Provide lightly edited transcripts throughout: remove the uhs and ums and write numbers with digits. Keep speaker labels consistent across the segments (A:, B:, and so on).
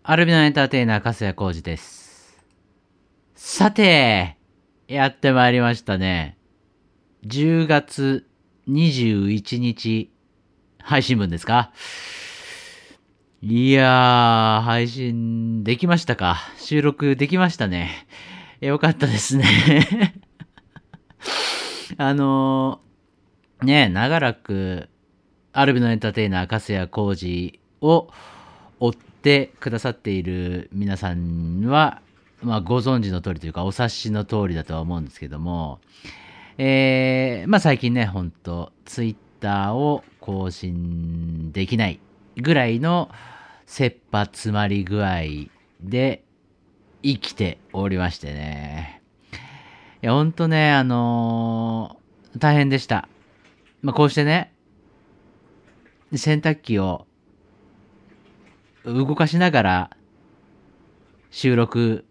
A: アルビノエンターテイナー、粕谷浩二です。さて、やってまいりましたね。10月21日、配信分ですか？いやー、配信できましたか？収録できましたね。よかったですね。あの長らく、アルビノエンターテイナー、粕谷浩二を追ってくださっている皆さんは、ご存知の通りというか、お察しの通りだとは思うんですけども、最近ね、ほんと、ツイッターを更新できないぐらいの切羽詰まり具合で生きておりましてね。いや、ほんとね、大変でした。こうしてね、洗濯機を動かしながら収録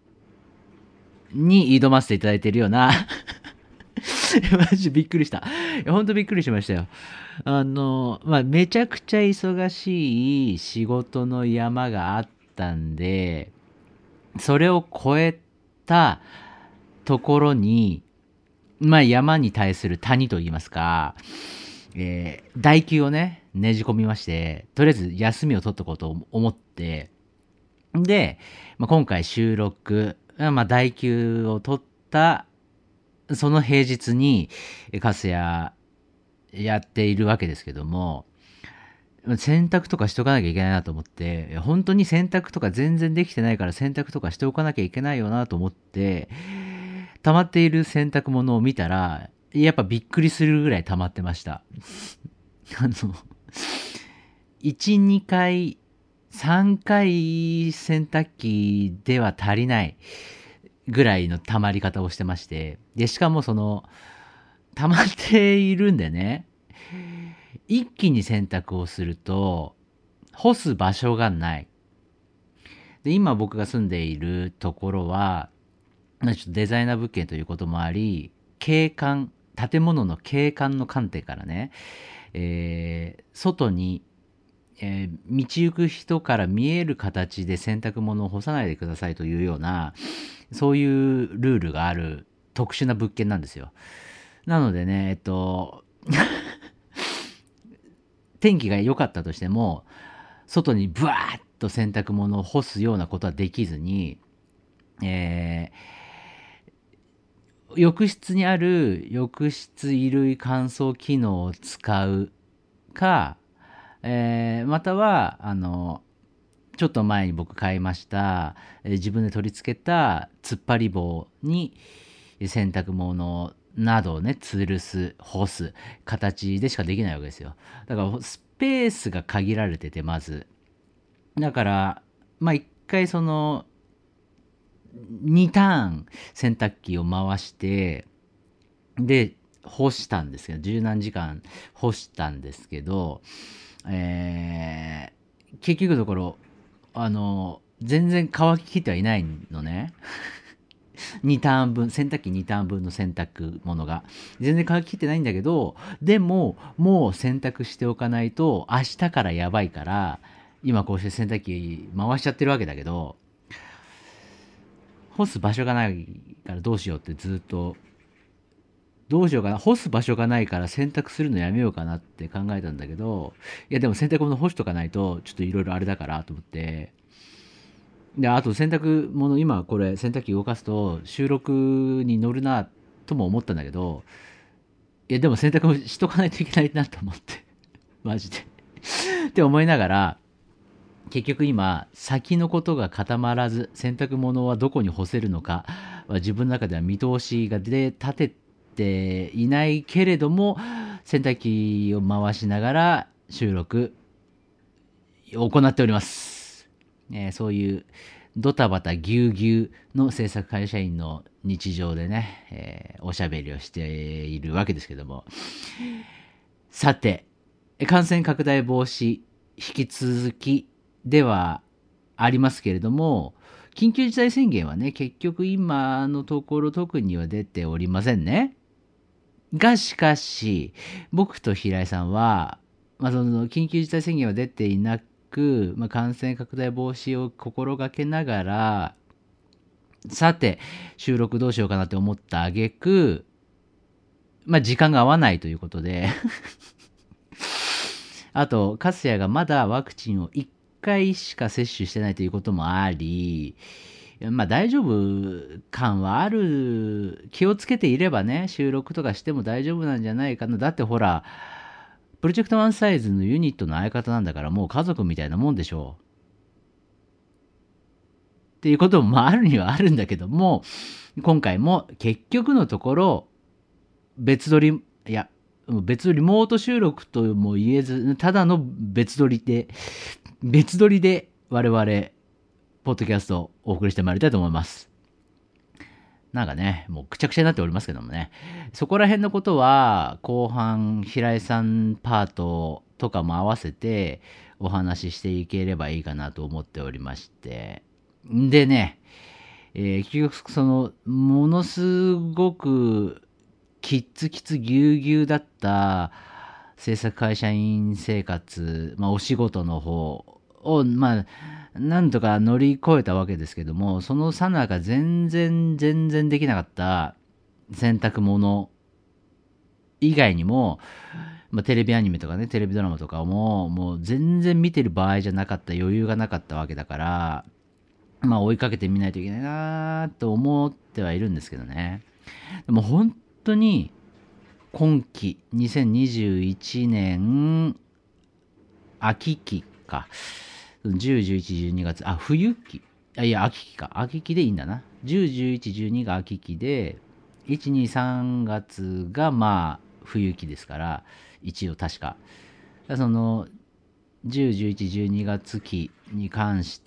A: に挑ませていただいているようなマジびっくりした。いや、ほんとびっくりしましたよ。めちゃくちゃ忙しい仕事の山があったんで、それを超えたところに、山に対する谷といいますか、代休をね、ねじ込みまして、とりあえず休みを取っとこうと思って、で、今回収録、代休を取ったその平日にカスヤやっているわけですけども、洗濯とかしておかなきゃいけないなと思って、本当に洗濯とか全然できてないから洗濯とかしておかなきゃいけないよなと思って、溜まっている洗濯物を見たら、やっぱびっくりするぐらい溜まってました。1、2回、3回洗濯機では足りないぐらいの溜まり方をしてまして、で、しかも溜まっているんでね、一気に洗濯をすると、干す場所がない。で、今僕が住んでいるところは、ちょっとデザイナー物件ということもあり、景観、建物の景観の観点からね、外に、道行く人から見える形で洗濯物を干さないでくださいというような、そういうルールがある特殊な物件なんですよ。なのでね、天気が良かったとしても、外にブワーッと洗濯物を干すようなことはできずに、え浴室にある浴室衣類乾燥機能を使うか、または、ちょっと前に僕買いました、自分で取り付けた突っ張り棒に洗濯物などをね、吊るす、干す形でしかできないわけですよ。だからスペースが限られてて、まず。だから、一回2ターン洗濯機を回して、で、干したんですけど、十何時間干したんですけど、結局のところ、全然乾ききってはいないのね。2ターン分、洗濯機2ターン分の洗濯物が。全然乾ききってないんだけど、でも、もう洗濯しておかないと、明日からやばいから、今こうして洗濯機回しちゃってるわけだけど、干す場所がないからどうしようってずっと、どうしようかな、干す場所がないから洗濯するのやめようかなって考えたんだけど、いやでも洗濯物干しとかないと、ちょっといろいろあれだからと思って、で、あと洗濯物、今これ洗濯機動かすと収録に乗るなとも思ったんだけど、いやでも洗濯もしとかないといけないなと思って、マジで。って思いながら、結局今、先のことが固まらず、洗濯物はどこに干せるのかは自分の中では見通しが立てていないけれども、洗濯機を回しながら収録を行っております。そういうドタバタぎゅうぎゅうの制作会社員の日常でね、おしゃべりをしているわけですけども。さて、感染拡大防止、引き続きではありますけれども、緊急事態宣言はね、結局今のところ特には出ておりませんね。がしかし、僕と平井さんは、その緊急事態宣言は出ていなく、感染拡大防止を心がけながら、さて、収録どうしようかなって思った挙句、時間が合わないということで、あと、カスヤがまだワクチンを1回しか接種してないということもあり、大丈夫感はある。気をつけていればね、収録とかしても大丈夫なんじゃないかな。だってほら、プロジェクトワンサイズのユニットの相方なんだから、もう家族みたいなもんでしょう。っていうこともあるにはあるんだけども、今回も結局のところ、別撮り、いや、別リモート収録とも言えず、ただの別撮りで我々、ポッドキャストをお送りしてまいりたいと思います。なんかね、もうくちゃくちゃになっておりますけどもね。そこら辺のことは、後半、平井さんパートとかも合わせてお話ししていければいいかなと思っておりまして。でね、結局ものすごくキッツキツぎゅうぎゅうだった制作会社員生活、お仕事の方を、なんとか乗り越えたわけですけども、そのさなか全然できなかった洗濯物以外にも、テレビアニメとかね、テレビドラマとかも、もう全然見てる場合じゃなかった、余裕がなかったわけだから、追いかけてみないといけないなと思ってはいるんですけどね。でも本当に、今期、2021年、秋期か。10、11、12月、冬期。秋期か。秋期でいいんだな。10、11、12が秋期で、1、2、3月が冬期ですから、一応確か。その、10、11、12月期に関して、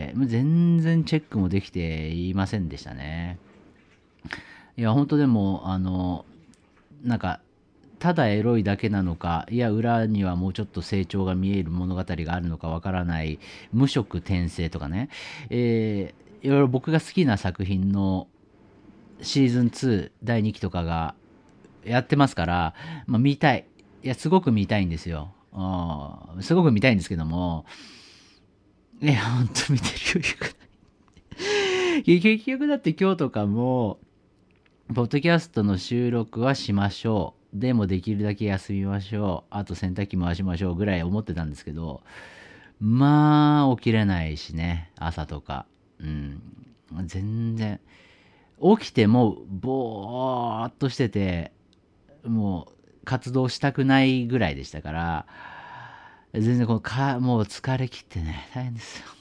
A: 全然チェックもできていませんでしたね。いや、本当でも、なんか、ただエロいだけなのか、いや、裏にはもうちょっと成長が見える物語があるのかわからない、無色転生とかね、いろいろ僕が好きな作品のシーズン2第2期とかがやってますから、見たい。いや、すごく見たいんですよ。すごく見たいんですけども、いや、ほんと見てる余裕がない。結局だって今日とかも、ポッドキャストの収録はしましょう。でもできるだけ休みましょう。あと洗濯機回しましょうぐらい思ってたんですけど、起きれないしね、朝とか。全然。起きても、ぼーっとしてて、もう活動したくないぐらいでしたから、全然もう疲れ切ってね、大変ですよ。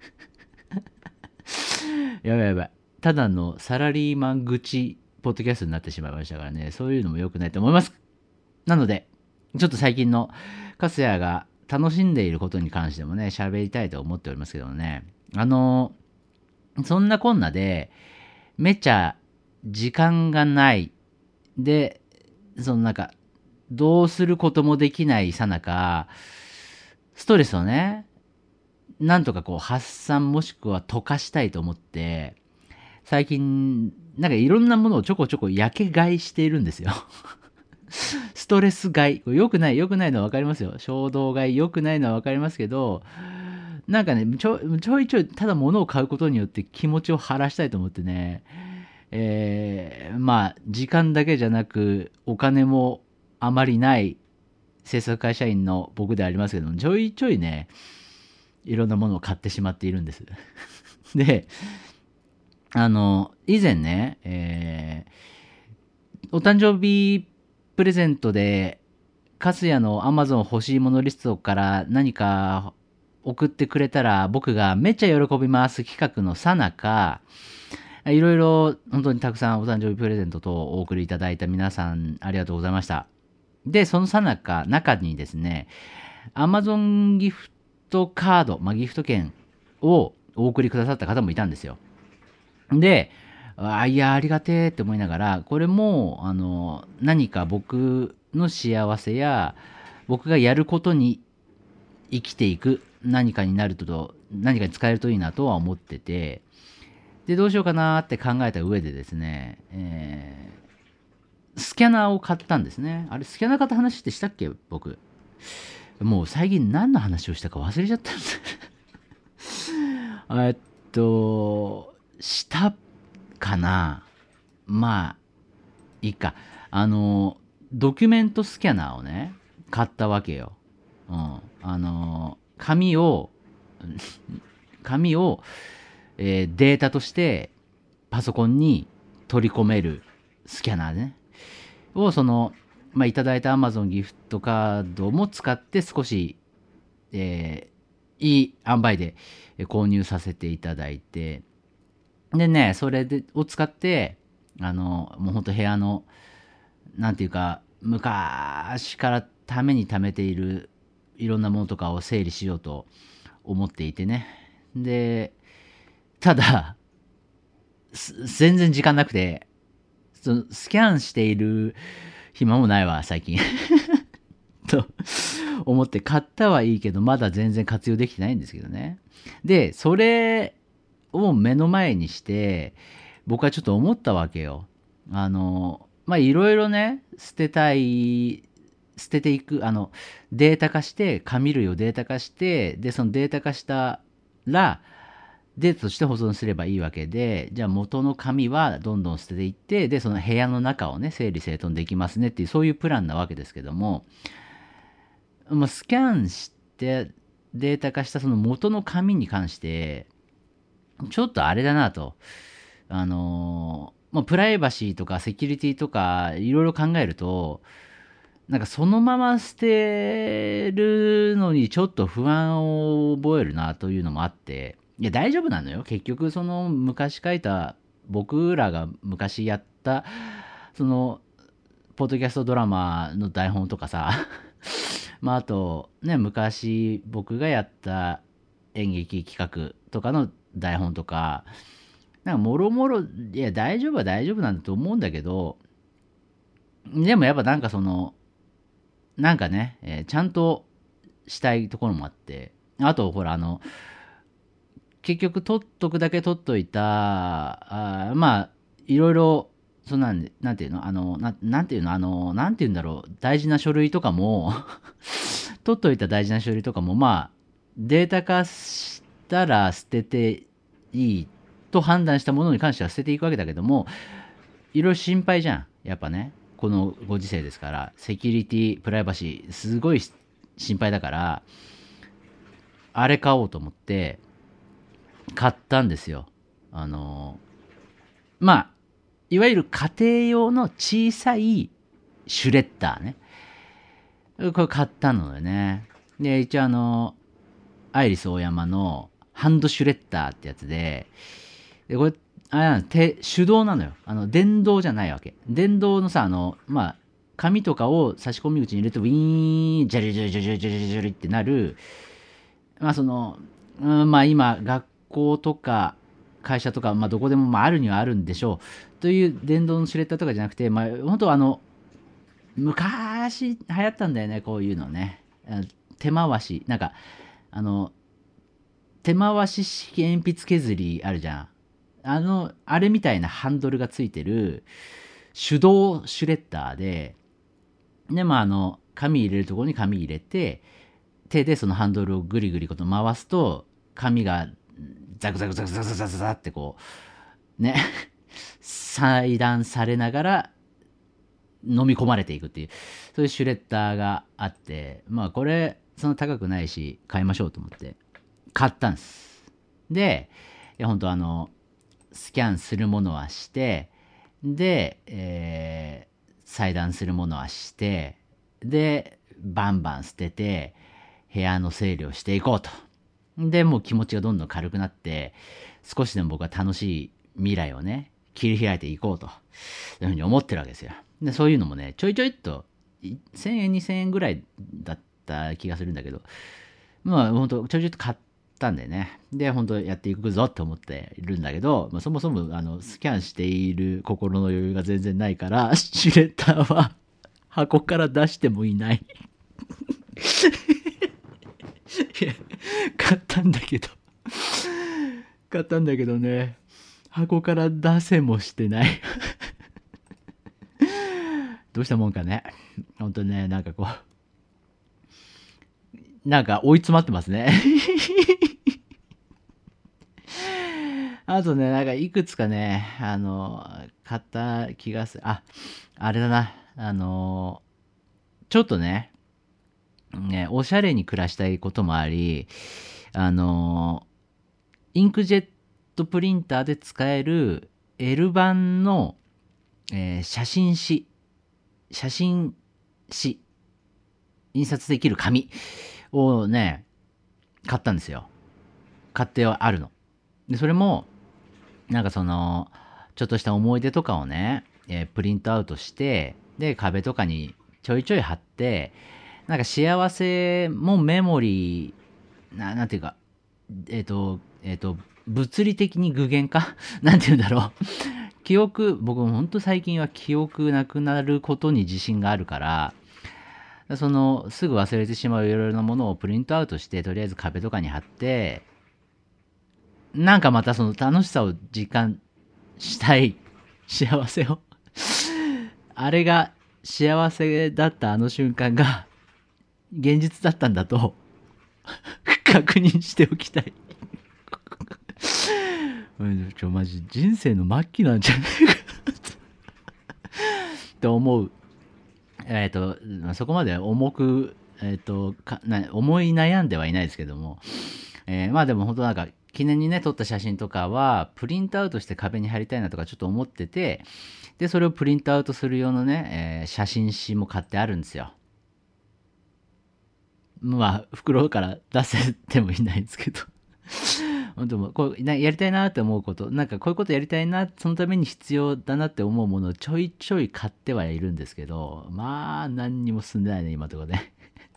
A: やばいやばい。ただのサラリーマン愚痴ポッドキャストになってしまいましたからね、そういうのも良くないと思います。なので、ちょっと最近のカスヤが楽しんでいることに関してもね、喋りたいと思っておりますけどね。そんなこんなで、めっちゃ時間がない。で、どうすることもできないさなか、ストレスをね、なんとか発散もしくは溶かしたいと思って、最近、いろんなものをちょこちょこ焼け買いしているんですよ。ストレス買い。良くないのは分かりますよ。衝動買い、良くないのは分かりますけど、ちょいちょい、ただ物を買うことによって気持ちを晴らしたいと思ってね、時間だけじゃなく、お金もあまりない制作会社員の僕でありますけども、ちょいちょいね、いろんなものを買ってしまっているんです。で、以前ね、お誕生日プレゼントで、カスヤの Amazon 欲しいものリストから何か送ってくれたら僕がめっちゃ喜びます企画のさなか、いろいろ本当にたくさんお誕生日プレゼントとお送りいただいた皆さんありがとうございました。で、そのさなか、中にですね、Amazon ギフトカード、ギフト券をお送りくださった方もいたんですよ。で、いや、ありがてえって思いながら、これも、何か僕の幸せや、僕がやることに生きていく何かになると、何かに使えるといいなとは思ってて、で、どうしようかなって考えた上でですね、スキャナーを買ったんですね。あれ、スキャナー買った話ってしたっけ僕。 もう最近何の話をしたか忘れちゃったんだ。したかな。まあ、いいか。ドキュメントスキャナーをね、買ったわけよ。うん。紙を、データとしてパソコンに取り込めるスキャナーね。を、いただいた Amazon ギフトカードも使って少し、いい塩梅で購入させていただいて、でね、を使って、もうほんと部屋の、なんていうか、昔からために貯めているいろんなものとかを整理しようと思っていてね。で、ただ、全然時間なくて、スキャンしている暇もないわ、最近。と思って買ったはいいけど、まだ全然活用できてないんですけどね。で、それを目の前にして、僕はちょっと思ったわけよ。いろいろね、捨てていく、データ化して、紙類をデータ化して、で、そのデータ化したら、データとして保存すればいいわけで、じゃあ元の紙はどんどん捨てていって、で、その部屋の中をね、整理整頓できますねっていう、そういうプランなわけですけども、スキャンしてデータ化したその元の紙に関して、ちょっとあれだなと。プライバシーとかセキュリティとかいろいろ考えると、なんかそのまま捨てるのにちょっと不安を覚えるなというのもあって、いや大丈夫なのよ。結局その昔書いた、僕らが昔やった、その、ポッドキャストドラマの台本とかさ、あと、ね、昔僕がやった演劇企画とかの台本とか、なんかもろもろ、いや、大丈夫は大丈夫なんだと思うんだけど、でもやっぱなんかなんかね、ちゃんとしたいところもあって、あと、ほら、結局取っとくだけ取っといた、いろいろ、なんていうのなんていうのなんていうんだろう、大事な書類とかも取っといた大事な書類とかも、データ化したら捨てていいと判断したものに関しては捨てていくわけだけども、いろいろ心配じゃん。やっぱね、このご時世ですから、セキュリティ、プライバシー、すごい心配だから、あれ買おうと思って、買ったんですよ。あの、まあ、いわゆる家庭用の小さいシュレッダーね。これ買ったのよね。で、一応アイリスオーヤマのハンドシュレッダーってやつで、これ、あれなの手動なのよ。電動じゃないわけ。電動のさ、紙とかを差し込み口に入れて、ウィーン、ジャリジャリジャリジャリジャリジャリってなる、今、学校とか会社とか、どこでもあるにはあるんでしょう。という電動のシュレッダーとかじゃなくて、本当昔流行ったんだよね、こういうのね。手回し、なんか、あの、手回し式鉛筆削りあるじゃん。あれみたいなハンドルがついてる手動シュレッダーで、紙入れるところに紙入れて、手でそのハンドルをぐりぐりこと回すと、紙がザクザクザクザクザクザクってこう、ね、裁断されながら飲み込まれていくっていう、そういうシュレッダーがあって、これ、そんな高くないし、買いましょうと思って、買ったんです。で、いや、本当スキャンするものはして、で、裁断するものはして、で、バンバン捨てて、部屋の整理をしていこうと。で、もう気持ちがどんどん軽くなって、少しでも僕は楽しい未来をね、切り開いていこうと、いうふうに思ってるわけですよ。で、そういうのもね、ちょいちょいっと、1000円、2000円ぐらいだった気がするんだけど、本当ちょいちょいっと買ったんでね。で、本当やっていくぞって思っているんだけど、そもそも、スキャンしている心の余裕が全然ないから、シュレッダーは箱から出してもいない。いや、買ったんだけど、買ったんだけどね、箱から出せもしてない。どうしたもんかね。ほんとね、なんかこなんか追い詰まってますね。あとね、なんかいくつかね、買った気がする。あれだな。ちょっとね、おしゃれに暮らしたいこともあり、あの、インクジェットプリンターで使える L 版の、写真紙、印刷できる紙をね、買ったんですよ。買ってはあるの。で、それも、なんかちょっとした思い出とかをね、プリントアウトして、で、壁とかにちょいちょい貼って、なんか幸せもメモリー、なんていうか、物理的に具現化なんて言うんだろう。僕も本当最近は記憶なくなることに自信があるから、すぐ忘れてしまういろいろなものをプリントアウトして、とりあえず壁とかに貼って、なんかまたその楽しさを実感したい幸せをあれが幸せだったあの瞬間が現実だったんだと確認しておきたいマジ人生の末期なんじゃないかと思う。そこまで重く、思い悩んではいないですけども、まあでも本当なんか記念にね撮った写真とかはプリントアウトして壁に貼りたいなとかちょっと思ってて、でそれをプリントアウトする用のね、写真紙も買ってあるんですよ。まあ袋から出せてもいないんですけど本当もこうやりたいなって思うこと、なんかこういうことやりたいな、そのために必要だなって思うものをちょいちょい買ってはいるんですけど、まあ何にも進んでないね今のところね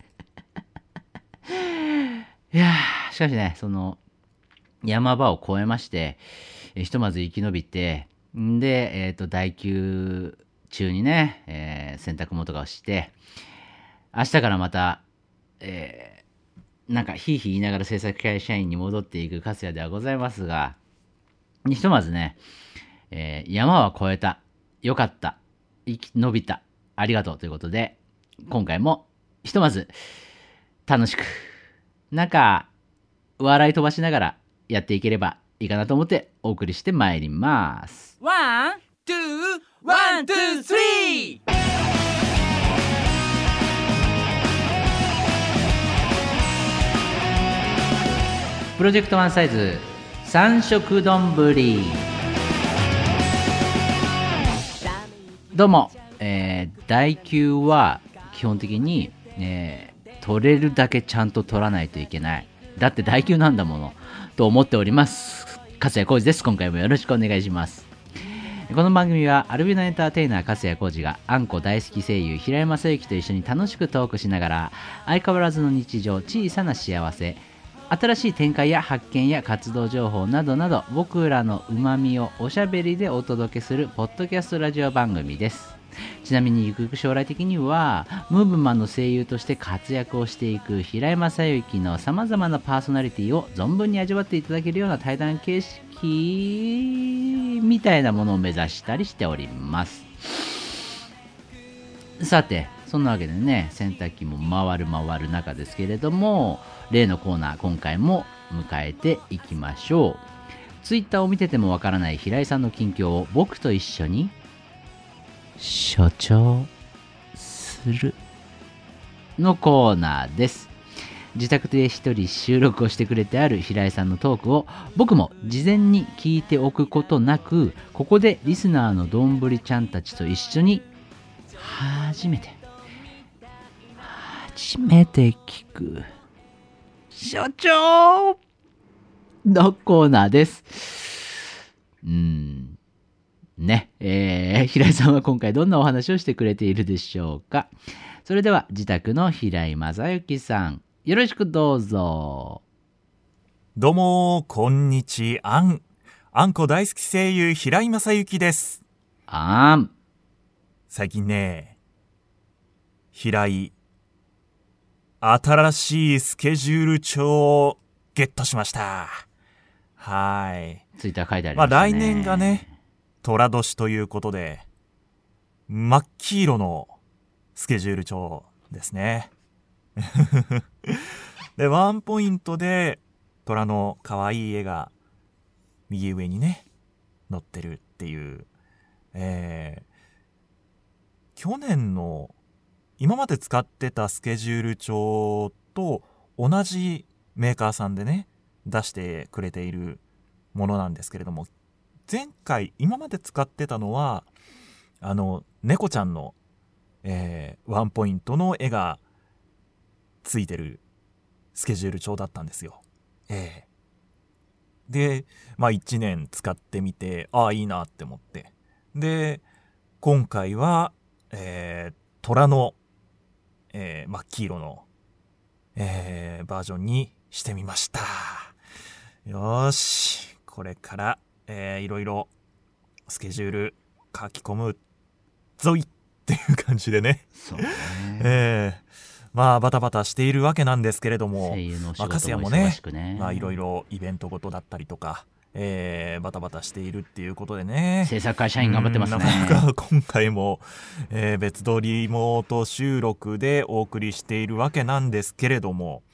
A: いやしかしね、山場を越えまして、ひとまず生き延びて、んで、代休中にね、洗濯物とかをして、明日からまた、なんか、ひいひい言いながら制作会社員に戻っていく粕谷ではございますが、ひとまずね、山は越えた。よかった。生き延びた。ありがとうということで、今回も、ひとまず、楽しく、なんか、笑い飛ばしながらやっていければいいかなと思ってお送りしてまいります。
B: ワン、ツー、ワン、ツー、スリー。
A: プロジェクトワンサイズ三色丼ぶり。どうも、代給は基本的に、取れるだけちゃんと取らないといけない。だって代給なんだものと思っております。粕谷浩二です。今回もよろしくお願いします。この番組はアルビノエンターテイナー粕谷浩二があんこ大好き声優平山正幸と一緒に楽しくトークしながら、相変わらずの日常、小さな幸せ、新しい展開や発見や活動情報などなど、僕らのうまみをおしゃべりでお届けするポッドキャストラジオ番組です。ちなみにゆくゆく将来的にはムーブマンの声優として活躍をしていく平山正幸のさまざまなパーソナリティを存分に味わっていただけるような対談形式みたいなものを目指したりしております。さて、そんなわけでね、洗濯機も回る中ですけれども、例のコーナー今回も迎えていきましょう。ツイッターを見ててもわからない平井さんの近況を僕と一緒に所長するのコーナーです。自宅で一人収録をしてくれてある平井さんのトークを僕も事前に聞いておくことなく、ここでリスナーのどんぶりちゃんたちと一緒に初めて聞く所長のコーナーです。ね、平井さんは今回どんなお話をしてくれているでしょうか。それでは自宅の平井正幸さん、よろしくどうぞ。
C: どうもこんにちあんこ大好き声優平井正幸です。最近ね、平井新しいスケジュール帳をゲットしました。はい。
A: ツイッター書いてありましたね。
C: 来年がね、寅年ということで、真っ黄色のスケジュール帳ですね。 でワンポイントで虎の可愛い絵が右上にね載ってるっていう、去年の今まで使ってたスケジュール帳と同じメーカーさんでね出してくれているものなんですけれども、今まで使ってたのは猫ちゃんの、ワンポイントの絵がついてるスケジュール帳だったんですよ。で1年使ってみていいなって思って、で今回は、虎の、真っ黄色の、バージョンにしてみました。よーし、これから、いろいろスケジュール書き込むぞいっていう感じでね。
A: そうね。
C: バタバタしているわけなんですけれども、
A: 声優のお仕事も
C: 粕谷もね
A: 忙しくね。
C: いろいろイベントごとだったりとか、バタバタしているっていうことでね、
A: 制作会社員頑張ってますね。
C: なかなか今回も、別撮りリモート収録でお送りしているわけなんですけれども、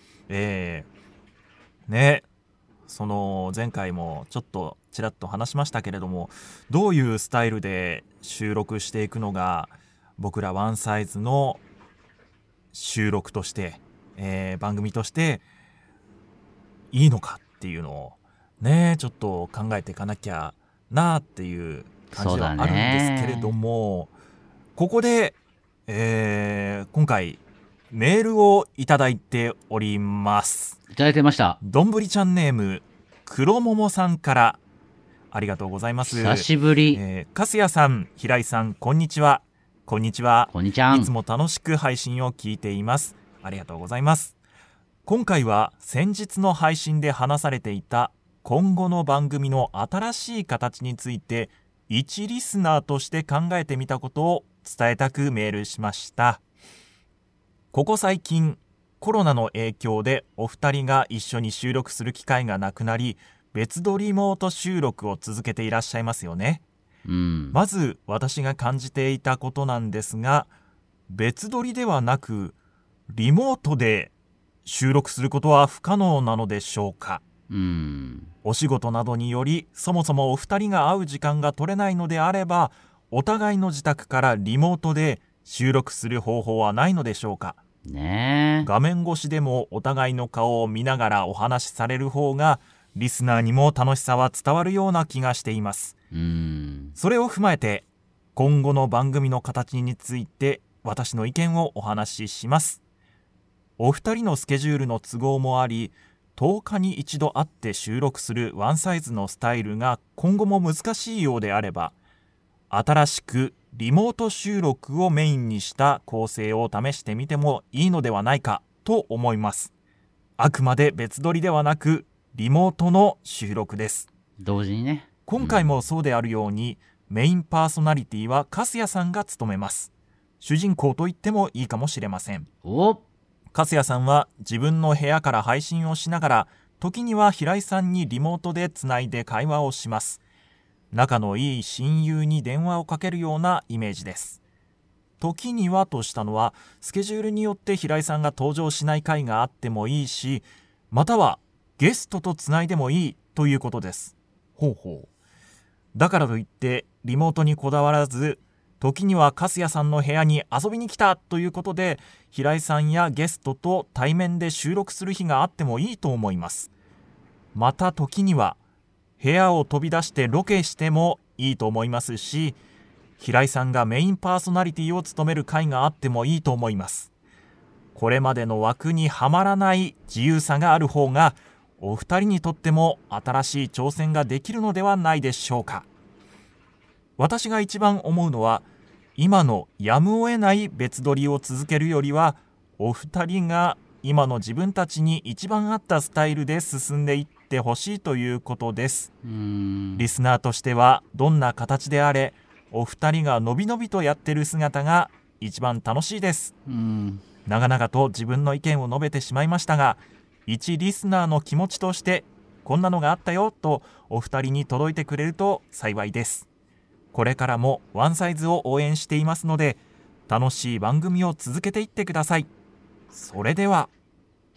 C: ね、その前回もちょっとちらっと話しましたけれども、どういうスタイルで収録していくのが僕らワンサイズの収録として、番組としていいのかっていうのをねちょっと考えていかなきゃなっていう感じではあるんですけれども、ここで、今回メールをいただいております。
A: いただいてました。
C: どんぶりちゃんネーム黒桃さんからありがとうございます。
A: 久しぶり。
C: 粕谷さん、平井さん、こんにちは。こんにちは。
A: こんにちは。
C: いつも楽しく配信を聞いています。ありがとうございます。今回は先日の配信で話されていた今後の番組の新しい形について一リスナーとして考えてみたことを伝えたくメールしました。ここ最近コロナの影響でお二人が一緒に収録する機会がなくなり、別撮りリモート収録を続けていらっしゃいますよね。まず私が感じていたことなんですが、別撮りではなくリモートで収録することは不可能なのでしょうか。お仕事などによりそもそもお二人が会う時間が取れないのであれば、お互いの自宅からリモートで収録する方法はないのでしょうか。画面越しでもお互いの顔を見ながらお話しされる方がリスナーにも楽しさは伝わるような気がしています。それを踏まえて今後の番組の形について私の意見をお話しします。お二人のスケジュールの都合もあり、10日に一度会って収録するワンサイズのスタイルが今後も難しいようであれば、新しくリモート収録をメインにした構成を試してみてもいいのではないかと思います。あくまで別撮りではなくリモートの収録です。
A: 同時にね。
C: 今回もそうであるように、メインパーソナリティは粕谷さんが務めます。主人公と言ってもいいかもしれません。粕谷さんは自分の部屋から配信をしながら、時には平井さんにリモートでつないで会話をします。仲のいい親友に電話をかけるようなイメージです。時にはとしたのは、スケジュールによって平井さんが登場しない回があってもいいし、またはゲストとつないでもいいということです。だからといってリモートにこだわらず、時には粕谷さんの部屋に遊びに来たということで、平井さんやゲストと対面で収録する日があってもいいと思います。また時には部屋を飛び出してロケしてもいいと思いますし、平井さんがメインパーソナリティを務める回があってもいいと思います。これまでの枠にはまらない自由さがある方が、お二人にとっても新しい挑戦ができるのではないでしょうか。私が一番思うのは、今のやむを得ない別撮りを続けるよりは、お二人が今の自分たちに一番合ったスタイルで進んでいってほしいということです。リスナーとしてはどんな形であれ、お二人がのびのびとやってる姿が一番楽しいです。長々と自分の意見を述べてしまいましたが、一リスナーの気持ちとしてこんなのがあったよとお二人に届いてくれると幸いです。これからもワンサイズを応援していますので、楽しい番組を続けていってください。それでは。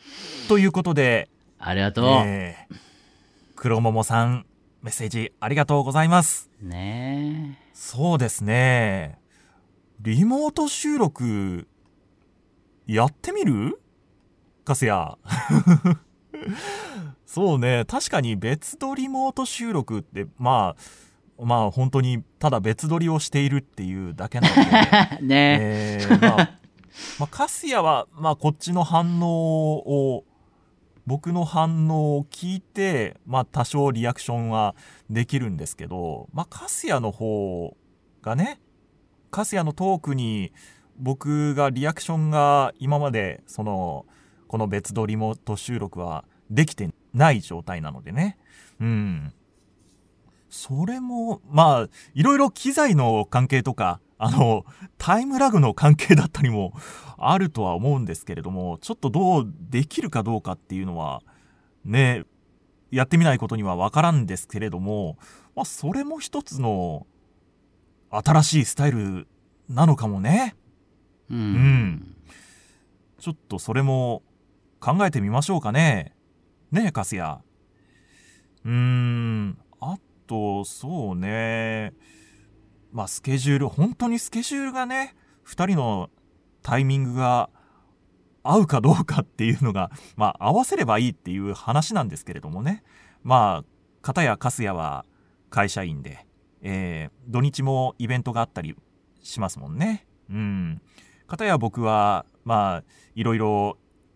C: ということで、
A: ありがとう。
C: 黒桃さん、メッセージありがとうございます。
A: ねえ。
C: そうですね。リモート収録、やってみる？カスヤ。そうね、確かに別撮りリモート収録って、まあ本当にただ別撮りをしているっていうだけなので、
A: ね
C: カスヤは、こっちの反応を、僕の反応を聞いて、多少リアクションはできるんですけど、カスヤの方がね、カスヤのトークに僕がリアクションが今までこの別撮りリモート収録はできてない状態なのでね。それも、いろいろ機材の関係とか、タイムラグの関係だったりもあるとは思うんですけれども、ちょっとどうできるかどうかっていうのは、ね、やってみないことにはわからんですけれども、それも一つの新しいスタイルなのかもね。ちょっとそれも考えてみましょうかね。ねえ、カスヤ。あと、そうね。スケジュール、本当にスケジュールがね、2人のタイミングが合うかどうかっていうのが、合わせればいいっていう話なんですけれどもね。片やカスヤは会社員で、土日もイベントがあったりしますもんね。片や僕は、いろいろ、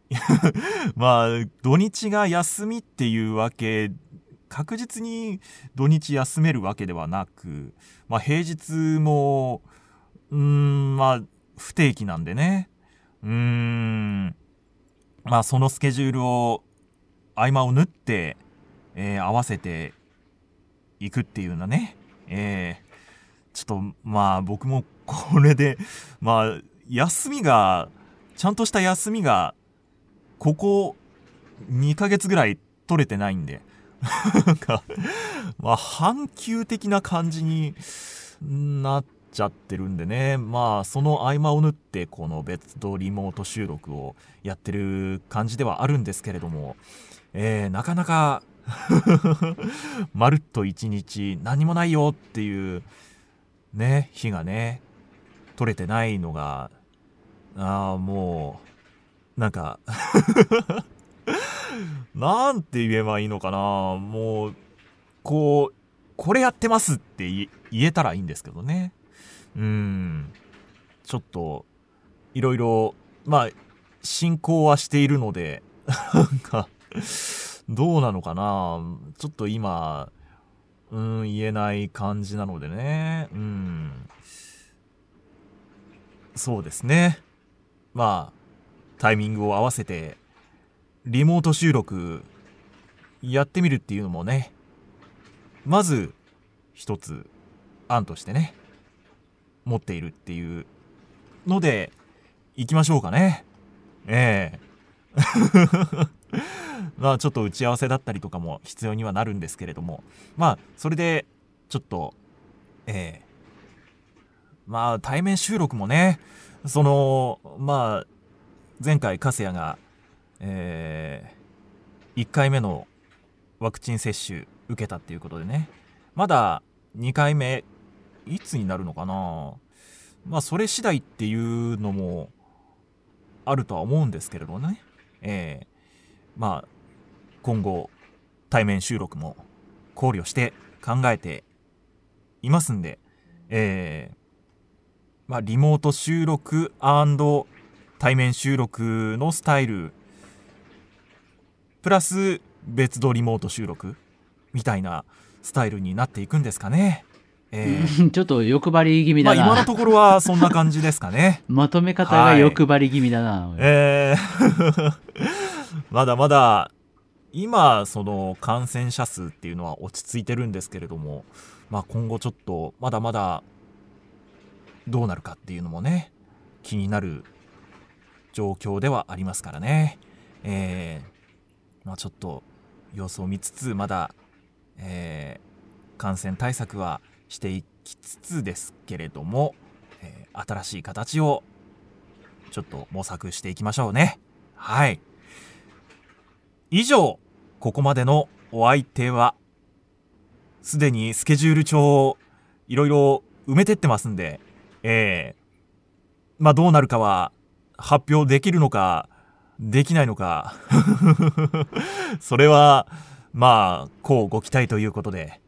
C: 土日が休みっていうわけ、確実に土日休めるわけではなく、平日も、不定期なんでね。そのスケジュールを、合間を縫って、合わせていくっていうようなね。ちょっと、僕もこれで、休みが、ちゃんとした休みが、ここ2ヶ月ぐらい取れてないんで、なんか、半休的な感じになっちゃってるんでね。その合間を縫ってこの別撮りリモート収録をやってる感じではあるんですけれども、なかなかまるっと一日何もないよっていうね、日がね、取れてないのが、もう、なんかなんて言えばいいのかな。もう、これやってますって言えたらいいんですけどね。ちょっと、いろいろ、進行はしているので、なんか、どうなのかな。ちょっと今、言えない感じなのでね。そうですね。タイミングを合わせて、リモート収録、やってみるっていうのもね、まず、一つ、案としてね、持っているっていうので、行きましょうかね。ちょっと打ち合わせだったりとかも必要にはなるんですけれども、それで、ちょっと、対面収録もね、前回、カスヤが、1回目のワクチン接種受けたっていうことでね、まだ2回目、いつになるのかな。それ次第っていうのもあるとは思うんですけれどね。今後、対面収録も考慮して考えていますんで、リモート収録&対面収録のスタイル、プラス別撮りリモート収録みたいなスタイルになっていくんですかね。
A: ちょっと欲張り気味だな。
C: 今のところはそんな感じですかね。
A: まとめ方が欲張り気味だな。
C: まだまだ今その感染者数っていうのは落ち着いてるんですけれども、今後ちょっとまだまだどうなるかっていうのもね、気になる状況ではありますからね。ちょっと様子を見つつ、まだ、感染対策はしていきつつですけれども、新しい形をちょっと模索していきましょうね。はい。 以上、ここまでのお相手は、すでにスケジュール帳をいろいろ埋めてってますんで、まあどうなるかは発表できるのかできないのかそれはまあこうご期待ということで、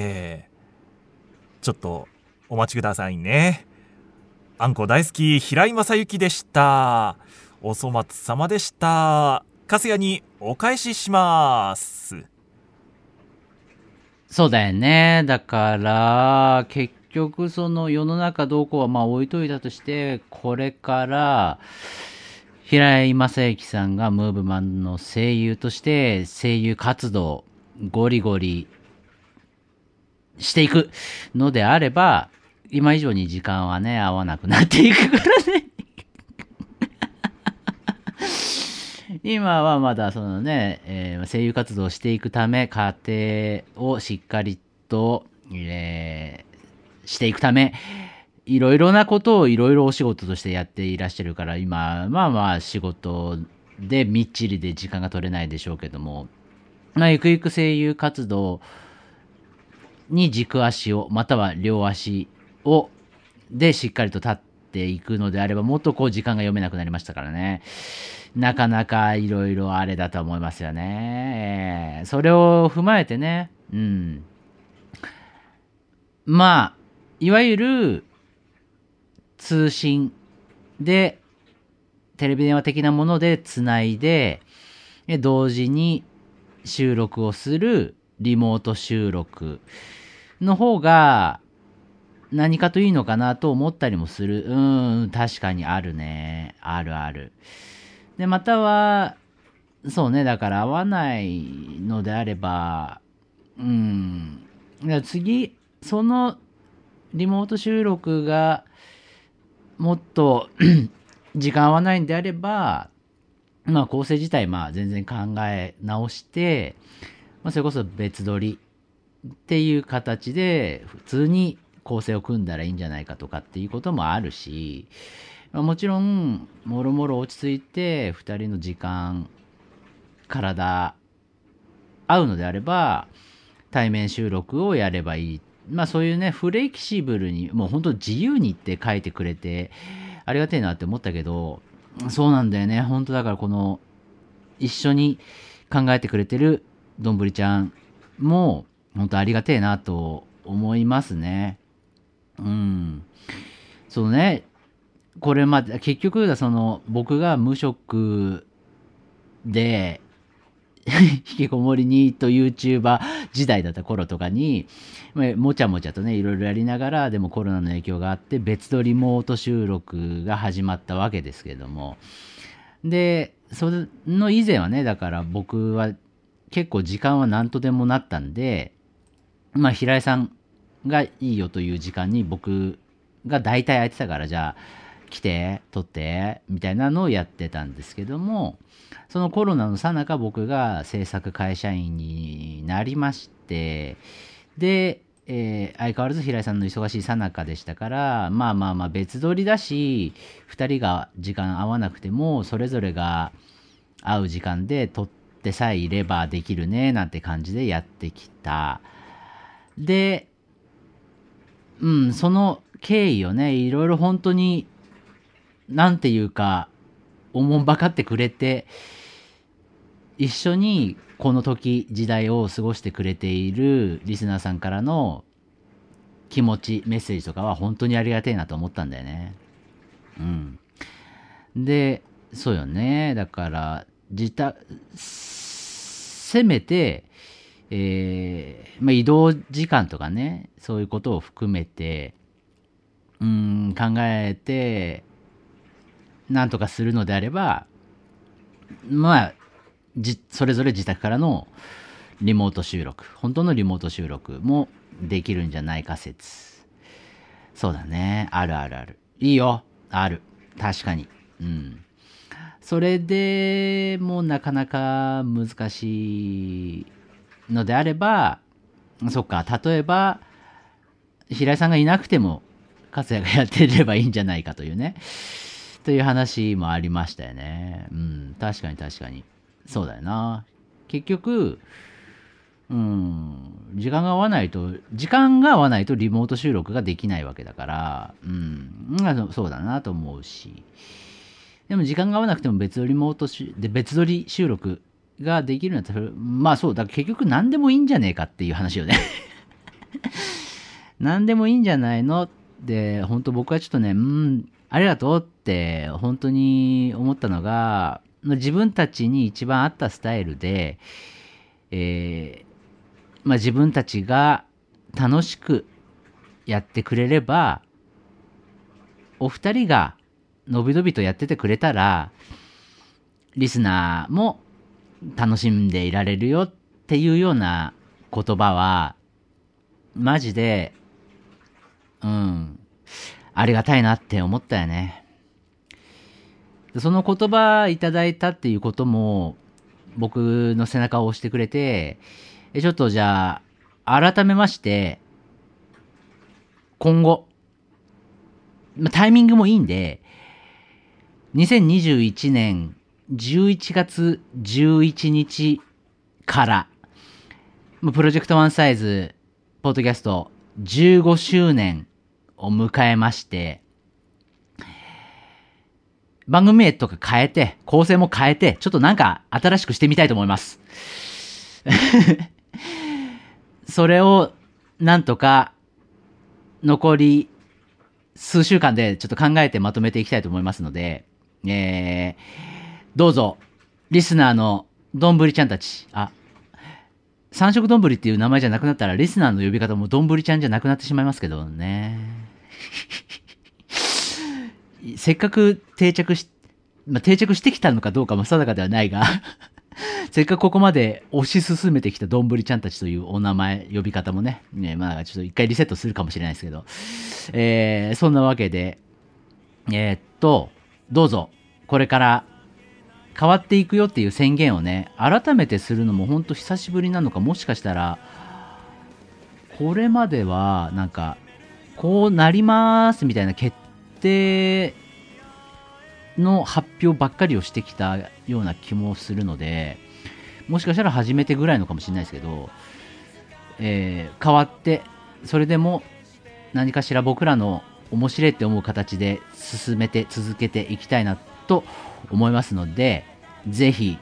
C: ちょっとお待ちくださいね。あんこ大好き平井正幸でした。お粗末様でした。かすやにお返しします。
A: そうだよね。だから結局その世の中どうこうはまあ置いといたとして、これから平井正幸さんがムーブマンの声優として声優活動ゴリゴリしていくのであれば、今以上に時間はね合わなくなっていくからね今はまだそのね、声優活動をしていくため、家庭をしっかりと、していくため、いろいろなことをいろいろお仕事としてやっていらっしゃるから、今、まあまあ仕事でみっちりで時間が取れないでしょうけども、まあ、ゆくゆく声優活動に軸足を、または両足を、でしっかりと立っていくのであれば、もっとこう時間が読めなくなりましたからね。なかなかいろいろあれだと思いますよね。それを踏まえてね、まあ、いわゆる通信で、テレビ電話的なものでつないで、同時に収録をするリモート収録の方が何かといいのかなと思ったりもする。確かにあるね。あるある。で、または、そうね、だから合わないのであれば、次、そのリモート収録がもっと時間合わないんであれば、まあ構成自体まあ全然考え直して、まあそれこそ別撮りっていう形で普通に構成を組んだらいいんじゃないかとかっていうこともあるし、もちろんもろもろ落ち着いて2人の時間体合うのであれば対面収録をやればいい。まあそういうねフレキシブルにもう本当自由にって書いてくれてありがてえなって思ったけど、そうなんだよね。本当だからこの一緒に考えてくれてるどんぶりちゃんも本当ありがてえなと思いますね。そうね、これまで結局その僕が無職で引きこもりにと YouTuber 時代だった頃とかにもちゃもちゃとねいろいろやりながら、でもコロナの影響があって別撮リモート収録が始まったわけですけれども、でその以前はね、だから僕は結構時間は何とでもなったんで、まあ平井さんがいいよという時間に僕が大体空いてたから、じゃあ来て撮ってみたいなのをやってたんですけども、そのコロナの最中僕が制作会社員になりまして、で、相変わらず平井さんの忙しい最中でしたから、まあまあまあ別撮りだし2人が時間合わなくてもそれぞれが会う時間で撮ってさえいればできるねなんて感じでやってきた。でその経緯をねいろいろ本当になんていうかおもんばかってくれて、一緒にこの時時代を過ごしてくれているリスナーさんからの気持ちメッセージとかは本当にありがたいなと思ったんだよね。でそうよね、だからせめて、移動時間とかねそういうことを含めて考えてなんとかするのであれば、まあそれぞれ自宅からのリモート収録、本当のリモート収録もできるんじゃないか説。そうだね、あるあるある、いいよ、ある、確かに。それでもうなかなか難しいのであれば、そっか、例えば平井さんがいなくても勝也がやってればいいんじゃないかというね、という話もありましたよね。確かに確かにそうだよな。 結局、時間が合わないとリモート収録ができないわけだから、そうだなと思うし、でも時間が合わなくても別撮り収録ができるんだったら、まあそうだ、結局何でもいいんじゃねえかっていう話よね。何でもいいんじゃないのって、本当僕はちょっとね、ありがとうって本当に思ったのが、自分たちに一番合ったスタイルで、自分たちが楽しくやってくれれば、お二人がのびのびとやっててくれたら、リスナーも楽しんでいられるよっていうような言葉は、マジで、ありがたいなって思ったよね。その言葉いただいたっていうことも、僕の背中を押してくれて、ちょっとじゃあ、改めまして、今後、タイミングもいいんで、2021年11月11日から、プロジェクトワンサイズ、ポッドキャスト15周年を迎えまして、番組名とか変えて、構成も変えて、ちょっとなんか新しくしてみたいと思います。それをなんとか残り数週間でちょっと考えてまとめていきたいと思いますので、どうぞリスナーのどんぶりちゃんたち、三色どんぶりっていう名前じゃなくなったらリスナーの呼び方もどんぶりちゃんじゃなくなってしまいますけどね。せっかく定着してきたのかどうかも定かではないがせっかくここまで推し進めてきたどんぶりちゃんたちというお名前、呼び方もね、ちょっと一回リセットするかもしれないですけど、そんなわけで、どうぞ、これから変わっていくよっていう宣言をね、改めてするのも本当久しぶりなのか、もしかしたら、これまでは、なんか、こうなりますみたいな決定の発表ばっかりをしてきたような気もするので、もしかしたら初めてぐらいのかもしれないですけど、変わって、それでも何かしら僕らの面白いって思う形で進めて続けていきたいなと思いますので、ぜひ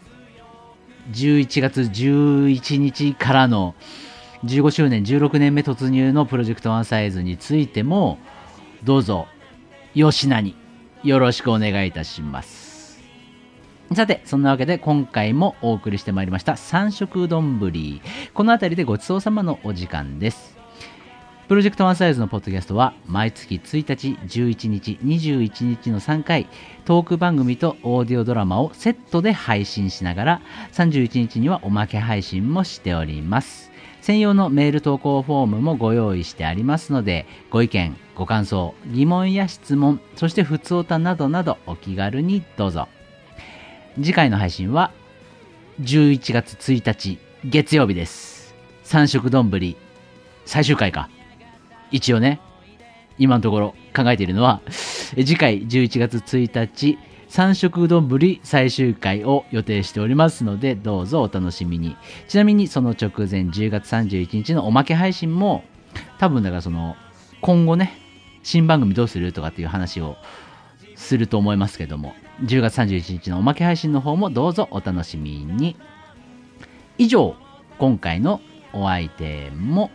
A: 11月11日からの15周年16年目突入のプロジェクトワンサイズについてもどうぞよしなによろしくお願いいたします。さて、そんなわけで今回もお送りしてまいりました三色どんぶり、このあたりでごちそうさまのお時間です。プロジェクトワンサイズのポッドキャストは毎月1日、11日、21日の3回トーク番組とオーディオドラマをセットで配信しながら31日にはおまけ配信もしております。専用のメール投稿フォームもご用意してありますので、ご意見、ご感想、疑問や質問、そしてふつおたなどなどお気軽にどうぞ。次回の配信は11月1日月曜日です。三色どんぶり最終回か。一応ね、今のところ考えているのは次回11月1日三色どんぶり最終回を予定しておりますので、どうぞお楽しみに。ちなみにその直前10月31日のおまけ配信も多分だから今後ね、新番組どうするとかっていう話をすると思いますけども、10月31日のおまけ配信の方もどうぞお楽しみに。以上、今回のお相手も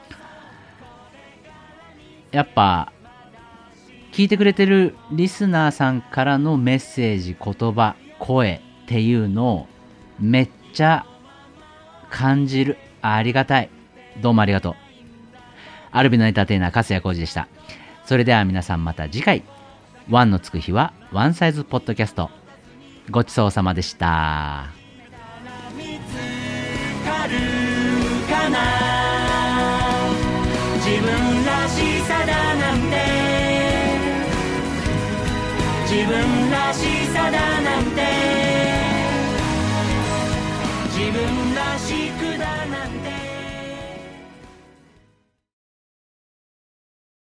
A: やっぱ聞いてくれてるリスナーさんからのメッセージ、言葉、声っていうのをめっちゃ感じる。ありがたい。どうもありがとう。アルビのエンターテイナー粕谷浩二でした。それでは皆さんまた次回。ワンのつく日はワンサイズポッドキャスト。ごちそうさまでした。見つかるかな、自分らしさだなんて、自分らしさだなんて、自分らしくだなんて。